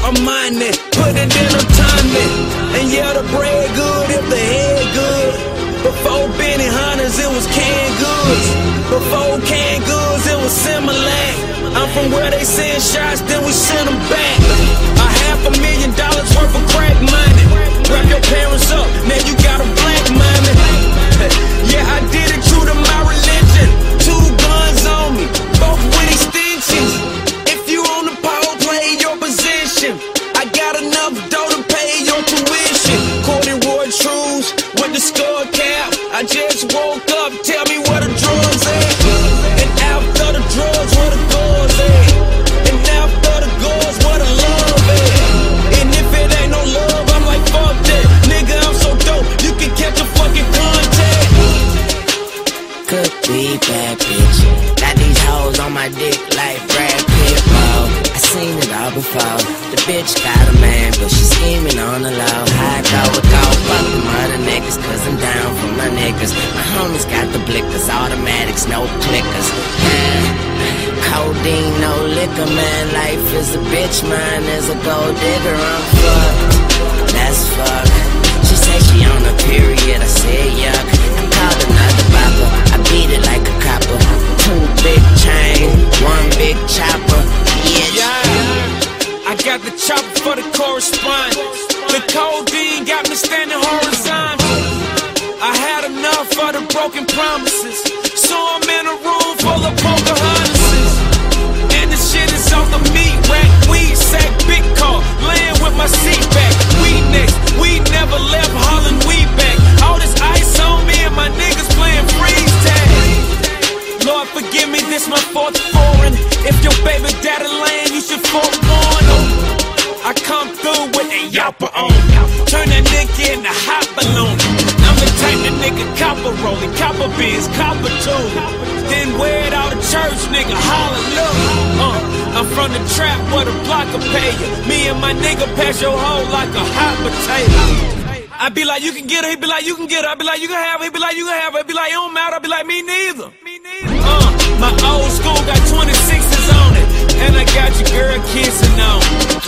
I'm minding, put it in a timing. And yeah, the bread good if the head good. Before Benny Hunters, it was canned goods. Before canned goods, it was Similac. I'm from where they send shots, then we send them back. $500,000 worth of crack money. Wrap your parents up, now you got a black mommy. Yeah, I did it true to my religion. 2 guns on me, both with extensions. If you on the pole, play your position. I got enough dough to pay your tuition. Corduroy trues with the skull cap. I just woke up, tell me where the drugs at. And after the drugs, where the guns at. And after the guns, where the love at. And if it ain't no love, I'm like, fuck that. Nigga, I'm so dope, you can catch a fucking contact. Could be bad bitch. Got these hoes on my dick like Brad Pitt. Whoa, I seen it all before. The bitch got a man, but she scheming on the low. High go, fuck them other niggas, cause I'm down for my niggas. My homies got the blickers, automatics, no clickers. Codeine, no liquor, man. Life is a bitch, mine is a gold digger. I'm fucked, that's fuck. She say she on a period, I said yuck. I called another bopper, I beat it like a copper. 2 big chain, 1 big chopper. Yeah, I got the chopper for the correspondence. The codeine got me standing horizontal. I had enough for the broken promises, so I'm in a room full of Pocahontases. And the shit is off the meat rack, weed sack, big car, laying with my seat back. Weed next, we never left Holland, we back. All this ice on me and my niggas playing freeze tag. Lord forgive me, this my 4th foreign. If your baby daddy lame, you should forewarn him. I come through with a yapper on, turn that nigga into hot balloon. I'm the type that nigga copper rolling, copper beans, copper too. Then wear it out of church, nigga, hallelujah. I'm from the trap where the block will pay you. Me and my nigga pass your hoe like a hot potato. I be like, you can get her, he be like, you can get her. I be like, you can have her, he be like, you can have her. He be like, it don't matter, I be like, me neither. My old school got 26s on it, and I got your girl kissing on it.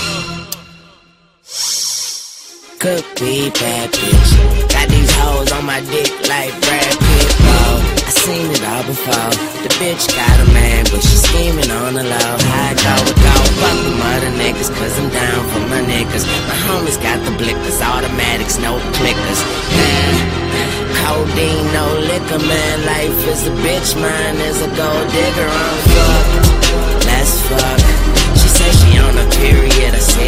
Could be bad bitch. Got these hoes on my dick like Brad Pitt. Whoa, I seen it all before. The bitch got a man, but she scheming on the low. High go, fuck them other niggas, cause I'm down for my niggas. My homies got the blickers, automatics, no clickers. Codeine, no liquor, man. Life is a bitch, mine is a gold digger. I'm fucked, that's fuck. She say she on a period, I said